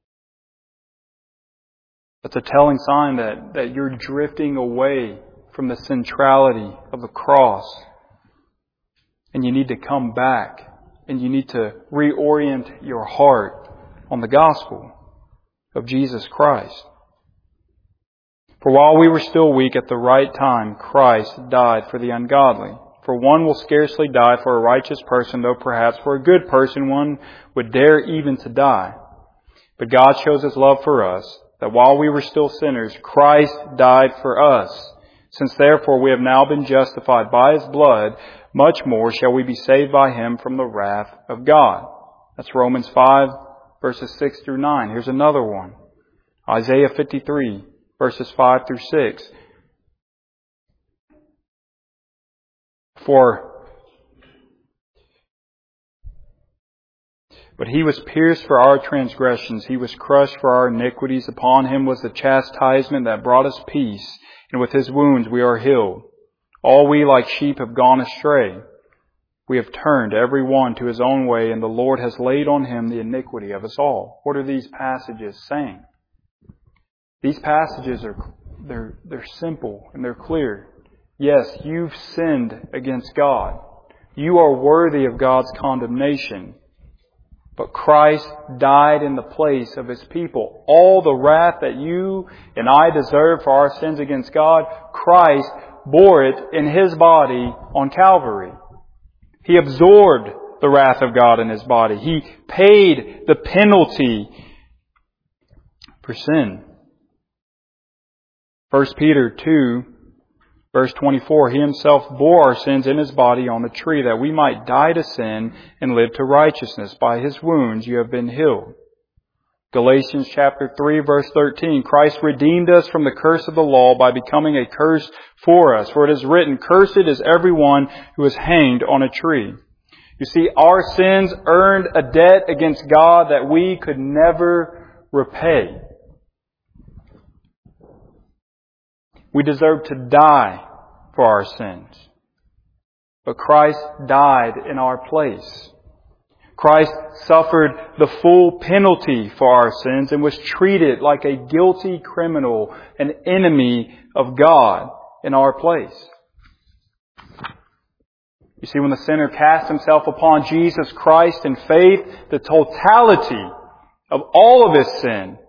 That's a telling sign that you're drifting away from the centrality of the cross. And you need to come back. And you need to reorient your heart on the gospel of Jesus Christ. For while we were still weak, at the right time, Christ died for the ungodly. For one will scarcely die for a righteous person, though perhaps for a good person one would dare even to die. But God shows His love for us, that while we were still sinners, Christ died for us. Since therefore we have now been justified by His blood, much more shall we be saved by Him from the wrath of God. That's Romans 5, verses 6 through 9. Here's another one. Isaiah 53, verses 5 through 6. But He was pierced for our transgressions. He was crushed for our iniquities. Upon Him was the chastisement that brought us peace. And with His wounds we are healed. All we like sheep have gone astray. We have turned every one to his own way, and the Lord has laid on Him the iniquity of us all. What are these passages saying? These passages they're simple and they're clear. Yes, you've sinned against God. You are worthy of God's condemnation. But Christ died in the place of His people. All the wrath that you and I deserve for our sins against God, Christ bore it in His body on Calvary. He absorbed the wrath of God in His body. He paid the penalty for sin. 1 Peter 2, verse 24, He Himself bore our sins in His body on the tree, that we might die to sin and live to righteousness. By His wounds you have been healed. Galatians chapter 3, verse 13, Christ redeemed us from the curse of the law by becoming a curse for us. For it is written, Cursed is everyone who is hanged on a tree. You see, our sins earned a debt against God that we could never repay. We deserve to die for our sins. But Christ died in our place. Christ suffered the full penalty for our sins and was treated like a guilty criminal, an enemy of God in our place. You see, when the sinner casts himself upon Jesus Christ in faith, the totality of all of his sin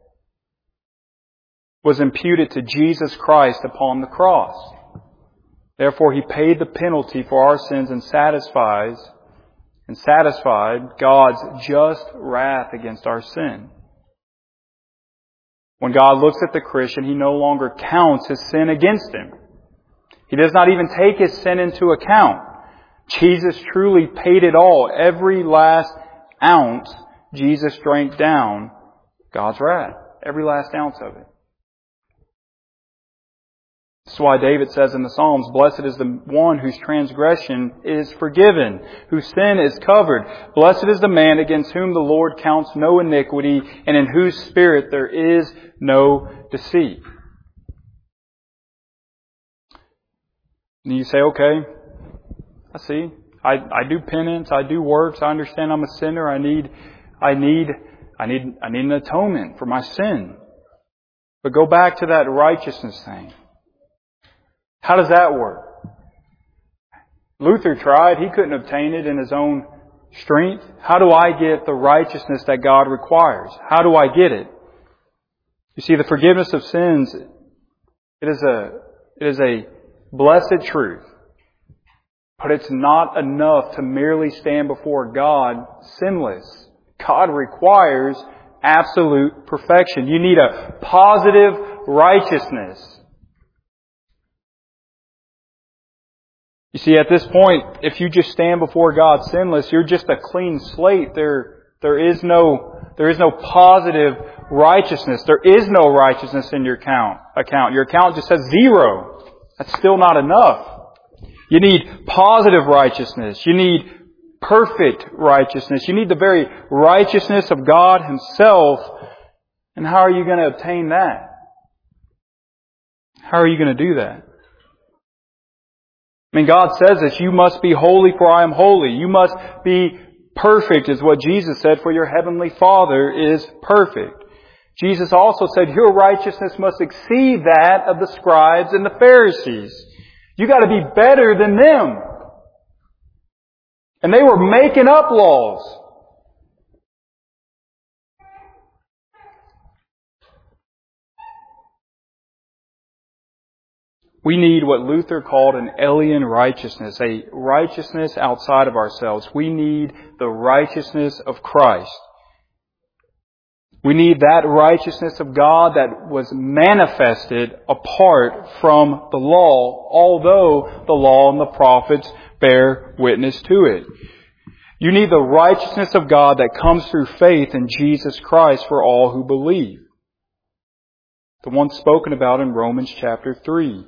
was imputed to Jesus Christ upon the cross. Therefore, He paid the penalty for our sins and satisfied God's just wrath against our sin. When God looks at the Christian, He no longer counts his sin against him. He does not even take his sin into account. Jesus truly paid it all. Every last ounce Jesus drank down God's wrath. Every last ounce of it. That's why David says in the Psalms, Blessed is the one whose transgression is forgiven, whose sin is covered. Blessed is the man against whom the Lord counts no iniquity, and in whose spirit there is no deceit. And you say, okay, I see. I do penance, I do works, I understand I'm a sinner, I need an atonement for my sin. But go back to that righteousness thing. How does that work? Luther tried. He couldn't obtain it in his own strength. How do I get the righteousness that God requires? How do I get it? You see, the forgiveness of sins, it is a blessed truth. But it's not enough to merely stand before God sinless. God requires absolute perfection. You need a positive righteousness. You see, at this point, if you just stand before God sinless, you're just a clean slate. There is no positive righteousness. There is no righteousness in your account. Your account just says 0. That's still not enough. You need positive righteousness. You need perfect righteousness. You need the very righteousness of God Himself. And how are you going to obtain that? How are you going to do that? I mean, God says this, you must be holy for I am holy. You must be perfect is what Jesus said, for your heavenly Father is perfect. Jesus also said your righteousness must exceed that of the scribes and the Pharisees. You got to be better than them. And they were making up laws. We need what Luther called an alien righteousness, a righteousness outside of ourselves. We need the righteousness of Christ. We need that righteousness of God that was manifested apart from the law, although the law and the prophets bear witness to it. You need the righteousness of God that comes through faith in Jesus Christ for all who believe. The one spoken about in Romans chapter 3.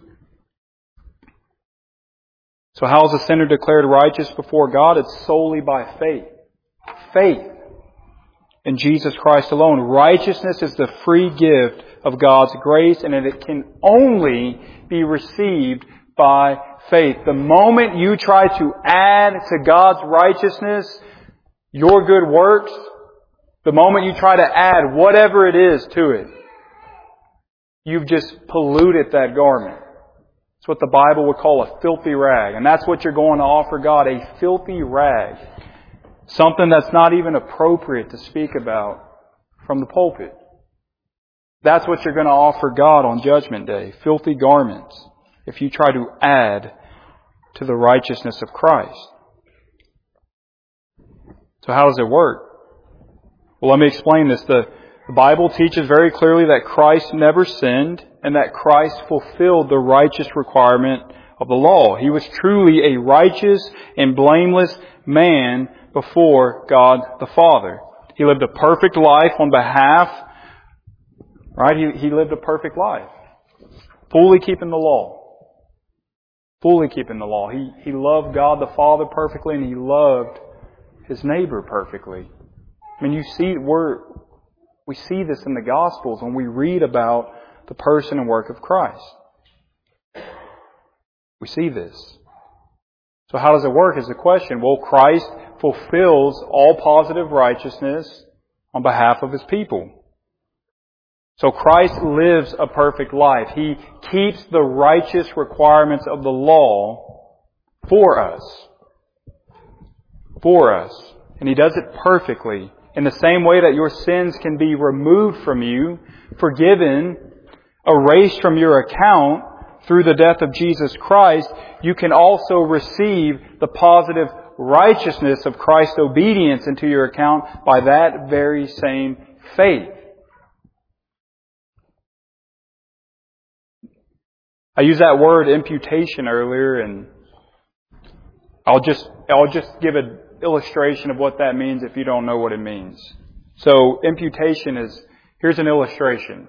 So how is a sinner declared righteous before God? It's solely by faith. Faith in Jesus Christ alone. Righteousness is the free gift of God's grace, and it can only be received by faith. The moment you try to add to God's righteousness your good works, the moment you try to add whatever it is to it, you've just polluted that garment. It's what the Bible would call a filthy rag. And that's what you're going to offer God, a filthy rag. Something that's not even appropriate to speak about from the pulpit. That's what you're going to offer God on Judgment Day. Filthy garments. if you try to add to the righteousness of Christ. So how does it work? Well, let me explain this. The Bible teaches very clearly that Christ never sinned and that Christ fulfilled the righteous requirement of the law. He was truly a righteous and blameless man before God the Father. He lived a perfect life on behalf, right? He lived a perfect life. Fully keeping the law. Fully keeping the law. He loved God the Father perfectly, and He loved His neighbor perfectly. I mean, we see this in the Gospels when we read about the person and work of Christ. We see this. So how does it work is the question. Well, Christ fulfills all positive righteousness on behalf of His people. So Christ lives a perfect life. He keeps the righteous requirements of the law for us. For us. And He does it perfectly. In the same way that your sins can be removed from you, forgiven, erased from your account through the death of Jesus Christ, you can also receive the positive righteousness of Christ's obedience into your account by that very same faith. I used that word imputation earlier, and I'll just give an illustration of what that means if you don't know what it means. So imputation here's an illustration.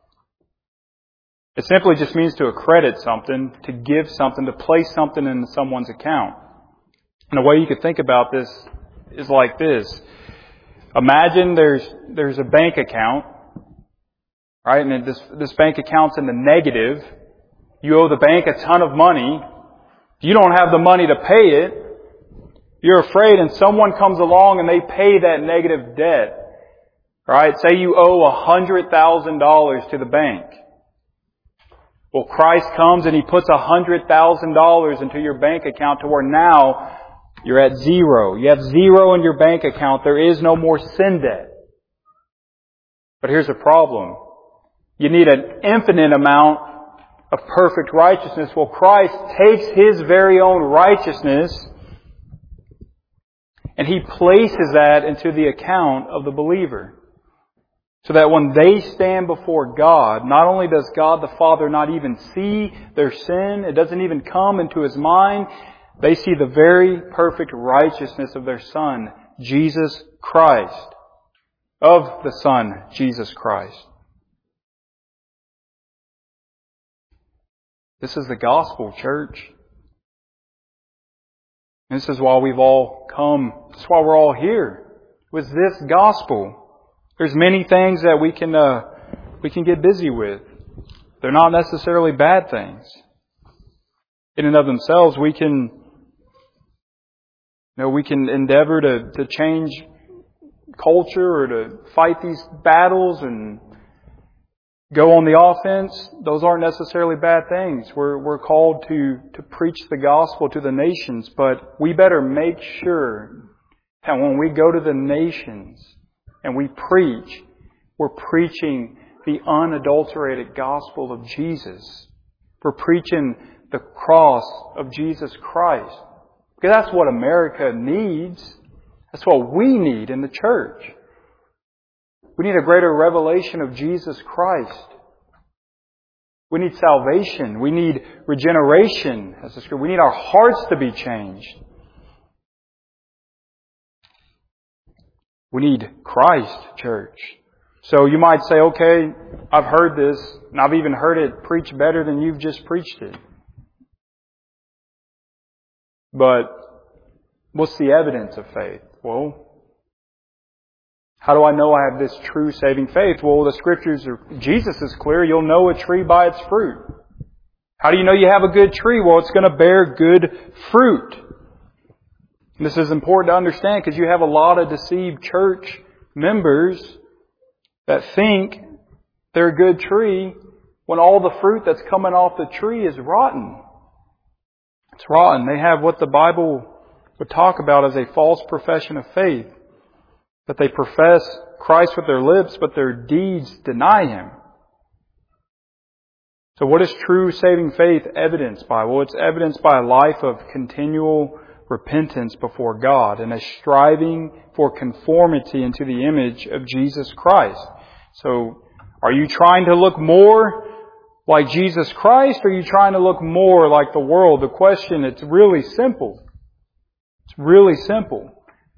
It simply just means to accredit something, to give something, to place something in someone's account. And the way you could think about this is like this. Imagine there's a bank account, right? And this bank account's in the negative. You owe the bank a ton of money. You don't have the money to pay it. You're afraid, and someone comes along and they pay that negative debt. Right? Say you owe $100,000 to the bank. Well, Christ comes and He puts $100,000 into your bank account to where now you're at zero. You have zero in your bank account. There is no more sin debt. But here's the problem. You need an infinite amount of perfect righteousness. Well, Christ takes His very own righteousness and He places that into the account of the believer. So that when they stand before God, not only does God the Father not even see their sin, it doesn't even come into His mind, they see the very perfect righteousness of their Son, Jesus Christ. Of the Son, Jesus Christ. This is the gospel, church. And this is why we've all come. This is why we're all here. With this gospel. There's many things that we can get busy with. They're not necessarily bad things. In and of themselves, we can endeavor to change culture or to fight these battles and go on the offense. Those aren't necessarily bad things. We're called to preach the gospel to the nations, but we better make sure that when we go to the nations and we preach, we're preaching the unadulterated gospel of Jesus. We're preaching the cross of Jesus Christ. Because that's what America needs. That's what we need in the church. We need a greater revelation of Jesus Christ. We need salvation. We need regeneration. We need our hearts to be changed. We need Christ, church. So you might say, okay, I've heard this, and I've even heard it preached better than you've just preached it. But what's the evidence of faith? Well, how do I know I have this true saving faith? Well, the Scriptures Jesus is clear. You'll know a tree by its fruit. How do you know you have a good tree? Well, it's going to bear good fruit. And this is important to understand because you have a lot of deceived church members that think they're a good tree when all the fruit that's coming off the tree is rotten. It's rotten. They have what the Bible would talk about as a false profession of faith. That they profess Christ with their lips, but their deeds deny Him. So what is true saving faith evidenced by? Well, it's evidenced by a life of continual repentance before God and a striving for conformity into the image of Jesus Christ. So, are you trying to look more like Jesus Christ, or are you trying to look more like the world? The question, it's really simple. It's really simple.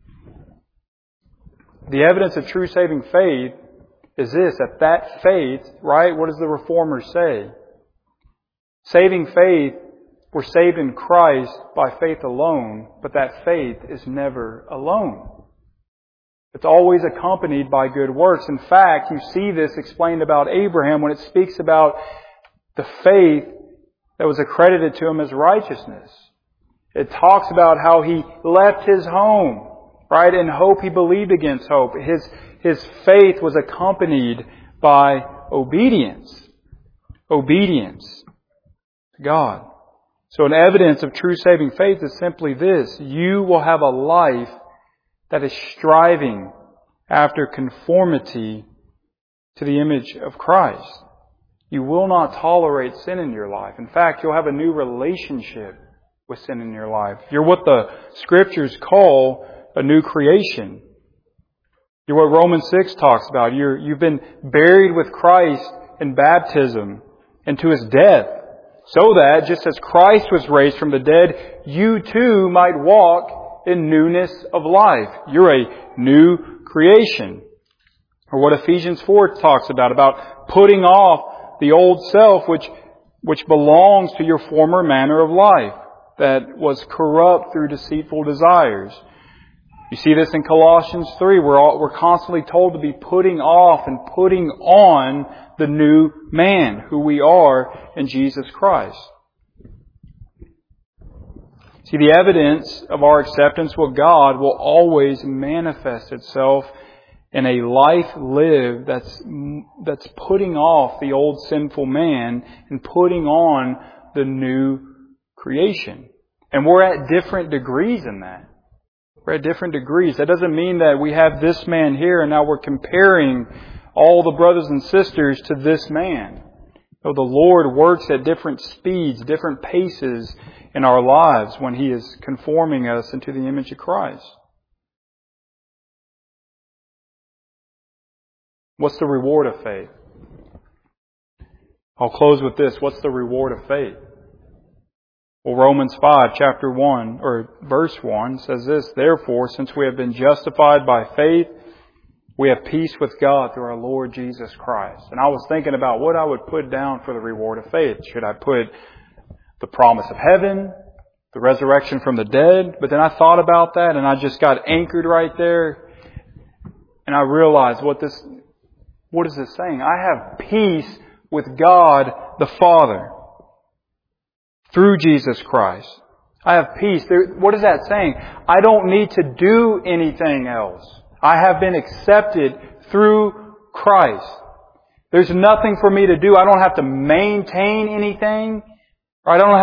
The evidence of true saving faith is this, that faith, right? What does the Reformers say? Saving faith, we're saved in Christ by faith alone, but that faith is never alone. It's always accompanied by good works. In fact, you see this explained about Abraham when it speaks about the faith that was accredited to him as righteousness. It talks about how he left his home, right? In hope he believed against hope. His faith was accompanied by obedience. Obedience to God. So an evidence of true saving faith is simply this. You will have a life that is striving after conformity to the image of Christ. You will not tolerate sin in your life. In fact, you'll have a new relationship with sin in your life. You're what the Scriptures call a new creation. You're what Romans 6 talks about. You've been buried with Christ in baptism and to His death, so that, just as Christ was raised from the dead, you too might walk in newness of life. You're a new creation. Or what Ephesians 4 talks about putting off the old self which belongs to your former manner of life, that was corrupt through deceitful desires. You see this in Colossians 3. We're constantly told to be putting off and putting on the new man, who we are in Jesus Christ. See, the evidence of our acceptance with God will always manifest itself in a life lived that's putting off the old sinful man and putting on the new creation. And we're at different degrees in that. We're at different degrees. That doesn't mean that we have this man here and now we're comparing all the brothers and sisters to this man. No, the Lord works at different speeds, different paces in our lives when He is conforming us into the image of Christ. What's the reward of faith? I'll close with this. What's the reward of faith? Well, Romans 5, chapter 1, or verse 1 says this, "Therefore, since we have been justified by faith, we have peace with God through our Lord Jesus Christ." And I was thinking about what I would put down for the reward of faith. Should I put the promise of heaven, the resurrection from the dead? But then I thought about that and I just got anchored right there. And I realized what is this saying? I have peace with God the Father through Jesus Christ. I have peace. What is that saying? I don't need to do anything else. I have been accepted through Christ. There's nothing for me to do. I don't have to maintain anything. I don't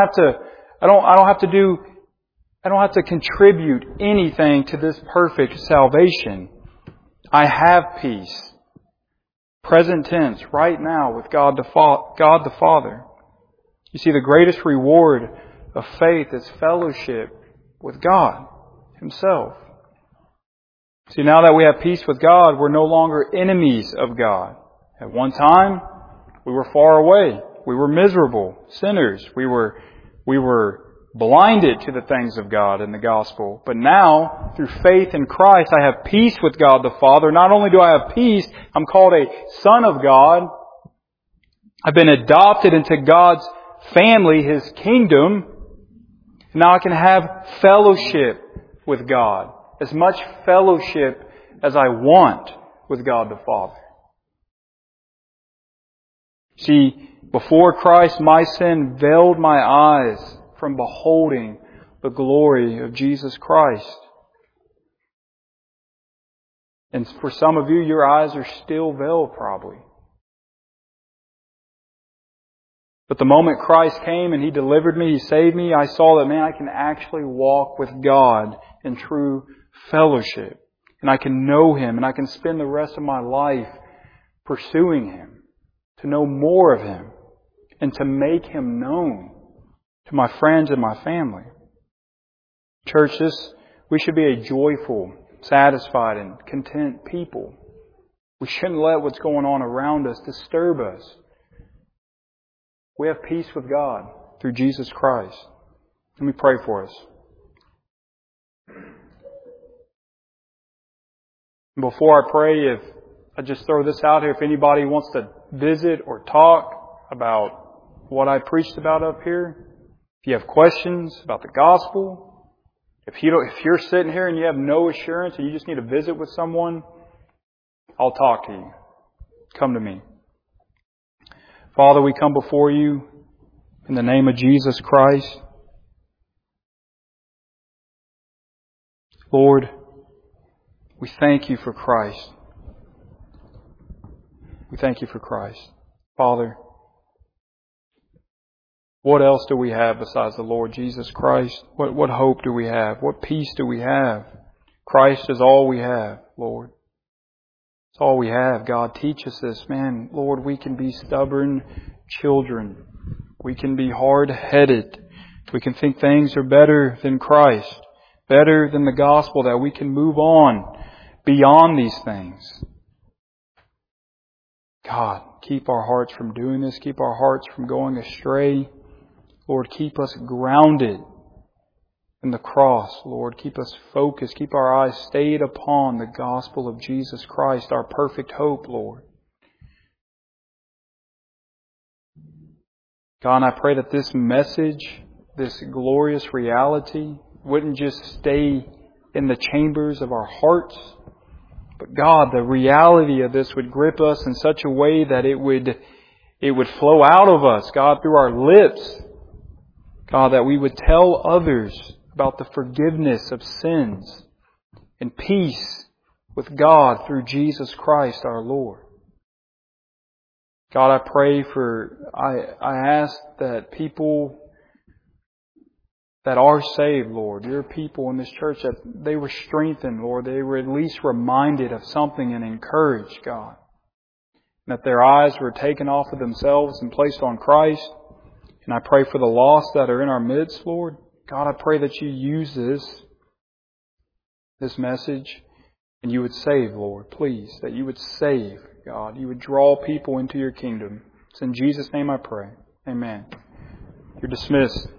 have to contribute anything to this perfect salvation. I have peace. Present tense, right now, with God the Father. You see, the greatest reward of faith is fellowship with God Himself. See, now that we have peace with God, we're no longer enemies of God. At one time, we were far away. We were miserable sinners. We were blinded to the things of God in the gospel. But now, through faith in Christ, I have peace with God the Father. Not only do I have peace, I'm called a son of God. I've been adopted into God's family, His kingdom. Now I can have fellowship with God. As much fellowship as I want with God the Father. See, before Christ, my sin veiled my eyes from beholding the glory of Jesus Christ. And for some of you, your eyes are still veiled probably. But the moment Christ came and He delivered me, He saved me, I saw that, man, I can actually walk with God in true fellowship. And I can know Him and I can spend the rest of my life pursuing Him, to know more of Him. and to make Him known to my friends and my family. Church, we should be a joyful, satisfied, and content people. We shouldn't let what's going on around us disturb us. We have peace with God through Jesus Christ. Let me pray for us. Before I pray, if I just throw this out here, if anybody wants to visit or talk about what I preached about up here, if you have questions about the gospel, if you're sitting here and you have no assurance and you just need to visit with someone, I'll talk to you. Come to me. Father, we come before you in the name of Jesus Christ. Lord, we thank you for Christ. We thank you for Christ. Father, what else do we have besides the Lord Jesus Christ? What hope do we have? What peace do we have? Christ is all we have, Lord. It's all we have. God, teach us this. Man, Lord, we can be stubborn children. We can be hard-headed. We can think things are better than Christ, better than the gospel, that we can move on beyond these things. God, keep our hearts from doing this. Keep our hearts from going astray. Lord, keep us grounded in the cross. Lord, keep us focused. Keep our eyes stayed upon the gospel of Jesus Christ, our perfect hope, Lord. God, and I pray that this message, this glorious reality, wouldn't just stay in the chambers of our hearts, but God, the reality of this would grip us in such a way that it would flow out of us, God, through our lips. God, that we would tell others about the forgiveness of sins and peace with God through Jesus Christ our Lord. God, I ask that people that are saved, Lord, your people in this church, that they were strengthened, Lord. They were at least reminded of something and encouraged, God. And that their eyes were taken off of themselves and placed on Christ. And I pray for the lost that are in our midst, Lord. God, I pray that you use this message and you would save, Lord, please. That you would save, God. You would draw people into your kingdom. It's in Jesus' name I pray. Amen. You're dismissed.